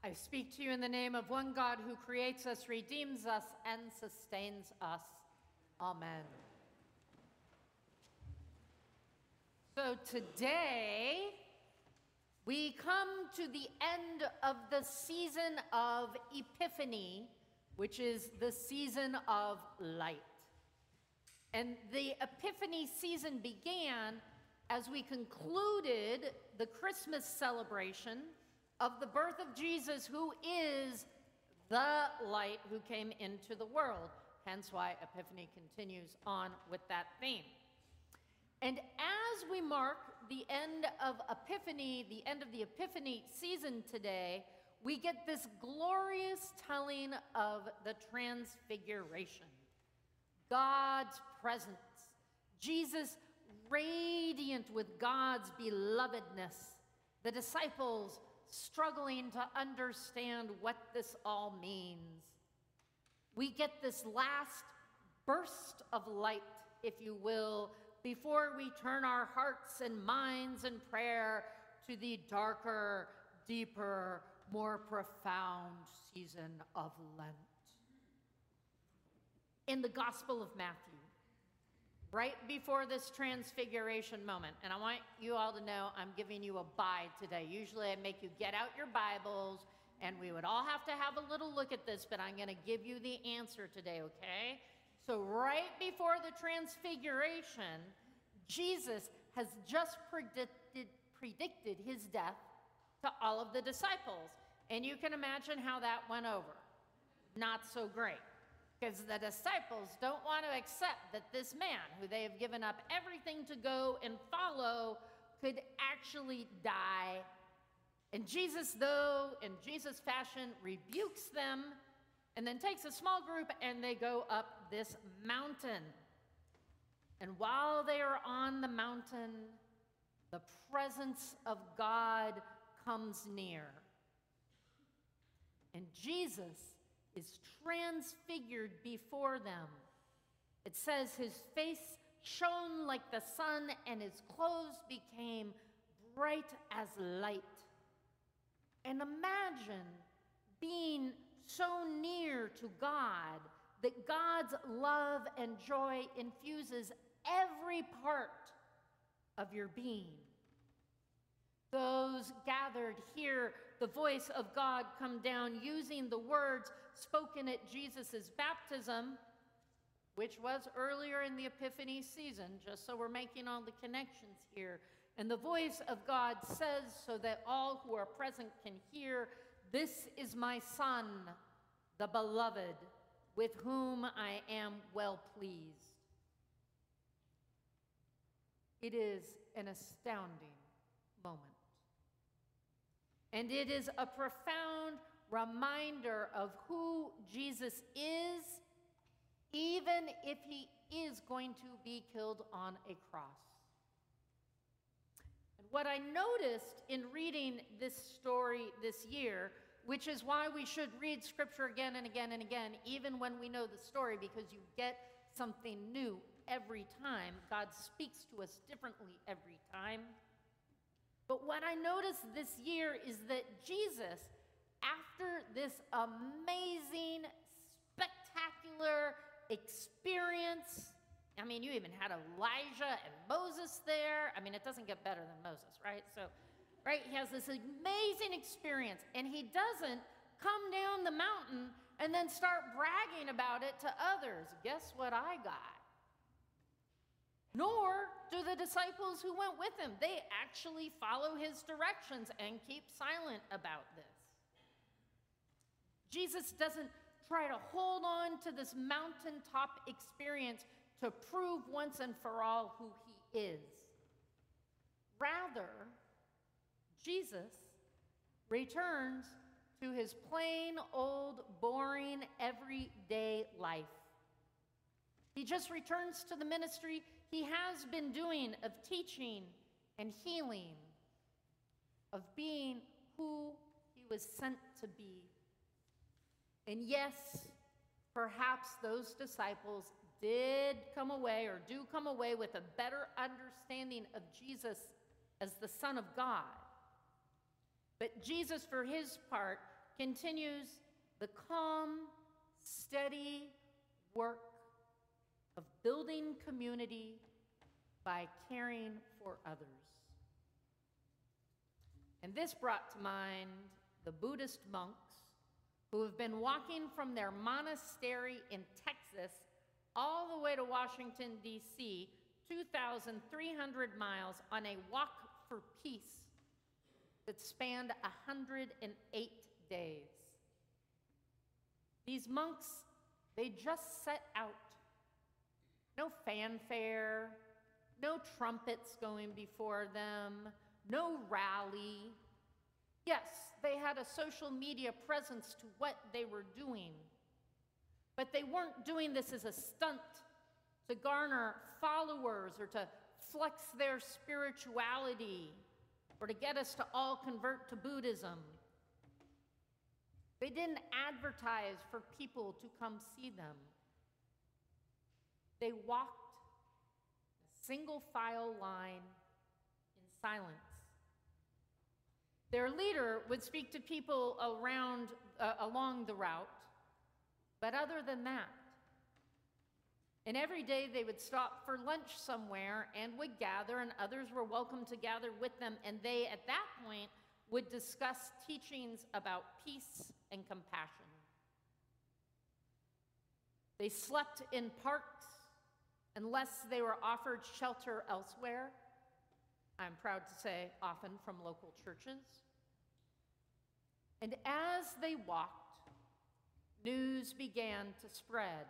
I speak to you in the name of one God who creates us, redeems us, and sustains us. Amen. So today, we come to the end of the season of Epiphany, which is the season of light. And the Epiphany season began as we concluded the Christmas celebration of the birth of Jesus, who is the light who came into the world. Hence why Epiphany continues on with that theme. And as we mark the end of Epiphany, the end of the Epiphany season today, we get this glorious telling of the Transfiguration. God's presence, Jesus radiant with God's belovedness, the disciples struggling to understand what this all means. We get this last burst of light, if you will, before we turn our hearts and minds in prayer to the darker, deeper, more profound season of Lent. In the Gospel of Matthew, right before this transfiguration moment, and I want you all to know I'm giving you a bye today. Usually I make you get out your Bibles, and we would all have to have a little look at this, but I'm going to give you the answer today, okay? So right before the transfiguration, Jesus has just predicted his death to all of the disciples. And you can imagine how that went over. Not so great. Because the disciples don't want to accept that this man, who they have given up everything to go and follow, could actually die. And Jesus, though, in Jesus' fashion, rebukes them and then takes a small group and they go up this mountain. And while they are on the mountain, the presence of God comes near. And Jesus is transfigured before them. It says his face shone like the sun and his clothes became bright as light. And imagine being so near to God that God's love and joy infuses every part of your being. Those gathered hear the voice of God come down using the words spoken at Jesus' baptism, which was earlier in the Epiphany season, just so we're making all the connections here. And the voice of God says, so that all who are present can hear, "This is my Son, the beloved, with whom I am well pleased." It is an astounding moment. And it is a profound reminder of who Jesus is, even if he is going to be killed on a cross. And what I noticed in reading this story this year, which is why we should read Scripture again and again and again, even when we know the story, because you get something new every time. God speaks to us differently every time. But what I noticed this year is that Jesus, after this amazing, spectacular experience, I mean, you even had Elijah and Moses there. I mean, it doesn't get better than Moses, right? So, right, he has this amazing experience, and he doesn't come down the mountain and then start bragging about it to others. Guess what I got? Nor do the disciples who went with him. They actually follow his directions and keep silent about this. Jesus doesn't try to hold on to this mountaintop experience to prove once and for all who he is. Rather, Jesus returns to his plain, old, boring, everyday life. He just returns to the ministry he has been doing of teaching and healing, of being who he was sent to be. And yes, perhaps those disciples did come away or do come away with a better understanding of Jesus as the Son of God. But Jesus, for his part, continues the calm, steady work of building community by caring for others. And this brought to mind the Buddhist monks who have been walking from their monastery in Texas all the way to Washington, D.C., 2,300 miles on a walk for peace that spanned 108 days. These monks, they just set out. No fanfare, no trumpets going before them, no rally. Yes, they had a social media presence to what they were doing, but they weren't doing this as a stunt to garner followers or to flex their spirituality or to get us to all convert to Buddhism. They didn't advertise for people to come see them. They walked a single file line in silence. Their leader would speak to people along the route, but other than that, and every day they would stop for lunch somewhere and would gather, and others were welcome to gather with them, and they, at that point, would discuss teachings about peace and compassion. They slept in parks unless they were offered shelter elsewhere. I'm proud to say, often from local churches. And as they walked, news began to spread.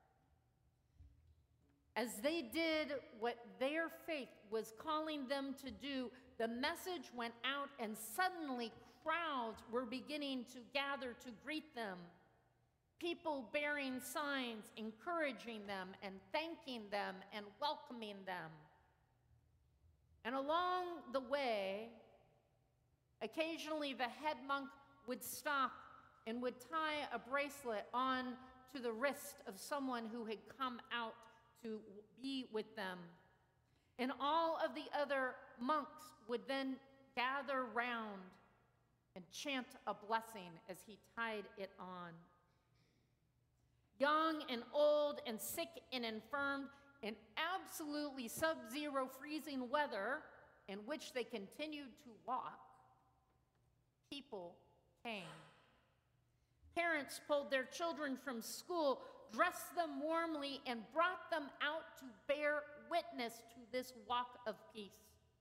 As they did what their faith was calling them to do, the message went out, and suddenly crowds were beginning to gather to greet them. People bearing signs, encouraging them and thanking them and welcoming them. And along the way, occasionally the head monk would stop and would tie a bracelet on to the wrist of someone who had come out to be with them. And all of the other monks would then gather round and chant a blessing as he tied it on. Young and old and sick and infirmed, in absolutely sub-zero freezing weather in which they continued to walk, people came. Parents pulled their children from school, dressed them warmly, and brought them out to bear witness to this walk of peace.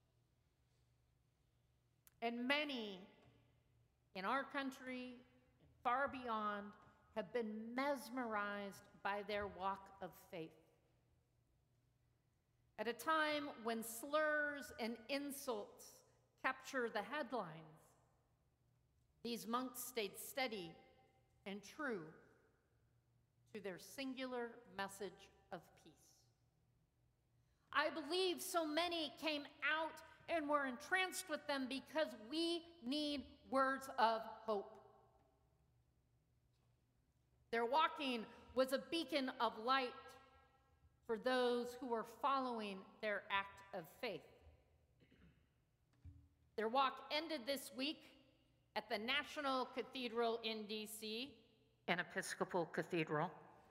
And many in our country and far beyond have been mesmerized by their walk of faith. At a time when slurs and insults capture the headlines, these monks stayed steady and true to their singular message of peace. I believe so many came out and were entranced with them because we need words of hope. Their walking was a beacon of light for those who were following their act of faith. Their walk ended this week at the National Cathedral in D.C., an Episcopal cathedral,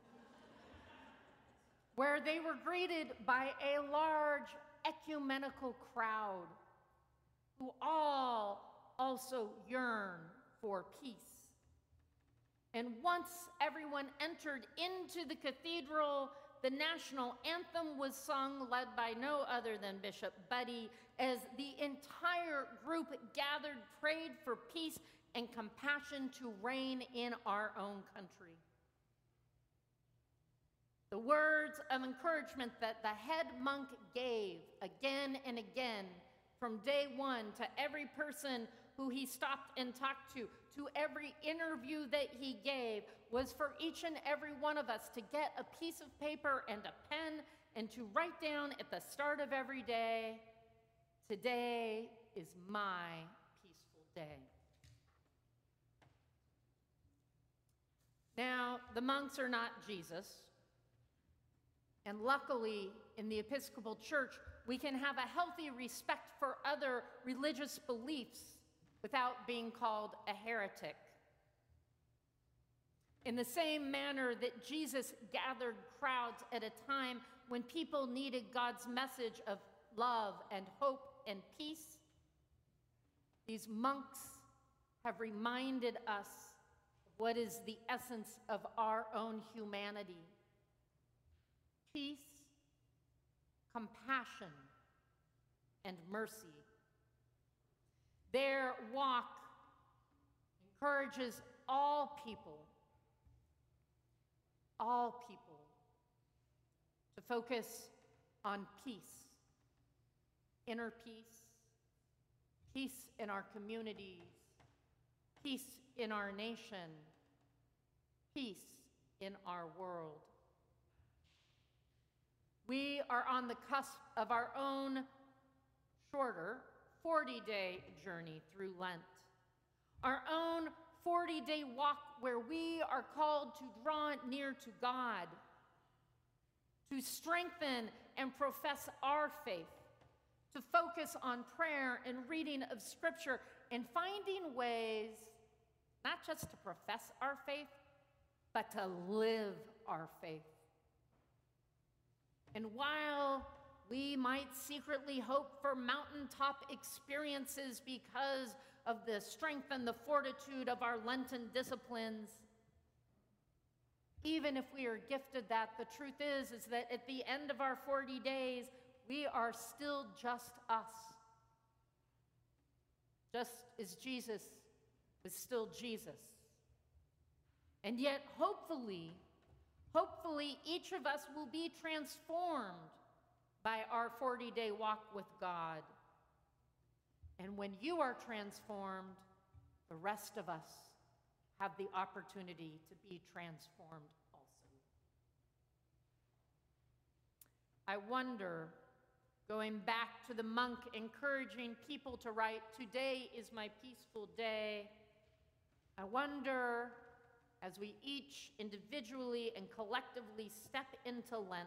where they were greeted by a large ecumenical crowd who all also yearn for peace. And once everyone entered into the cathedral, the national anthem was sung, led by no other than Bishop Buddy, as the entire group gathered, prayed for peace and compassion to reign in our own country. The words of encouragement that the head monk gave again and again from day one to every person who he stopped and talked to every interview that he gave, was for each and every one of us to get a piece of paper and a pen and to write down at the start of every day, today is my peaceful day. Now, the monks are not Jesus, and luckily in the Episcopal Church, we can have a healthy respect for other religious beliefs without being called a heretic. In the same manner that Jesus gathered crowds at a time when people needed God's message of love and hope and peace, these monks have reminded us of what is the essence of our own humanity: peace, compassion, and mercy. Their walk encourages all people, to focus on peace, inner peace, peace in our communities, peace in our nation, peace in our world. We are on the cusp of our own shorter 40-day journey through Lent, our own 40-day walk where we are called to draw near to God, to strengthen and profess our faith, to focus on prayer and reading of Scripture, and finding ways not just to profess our faith, but to live our faith. And while we might secretly hope for mountaintop experiences because of the strength and the fortitude of our Lenten disciplines, even if we are gifted that, the truth is that at the end of our 40 days, we are still just us. Just as Jesus was still Jesus. And yet, hopefully, each of us will be transformed by our 40-day walk with God. And when you are transformed, the rest of us have the opportunity to be transformed also. I wonder, going back to the monk encouraging people to write, "Today is my peaceful day," I wonder, as we each individually and collectively step into Lent,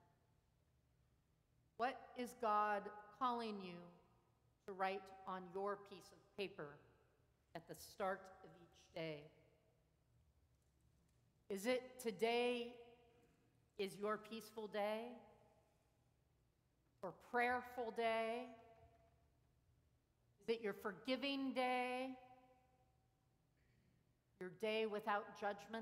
what is God calling you to write on your piece of paper at the start of each day? Is it today is your peaceful day? Or prayerful day? Is it your forgiving day? Your day without judgment?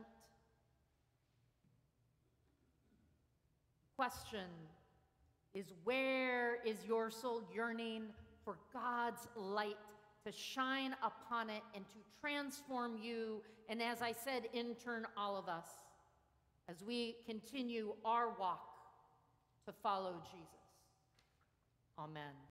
Question is, where is your soul yearning for God's light to shine upon it and to transform you, and as I said, in turn, all of us, as we continue our walk to follow Jesus? Amen.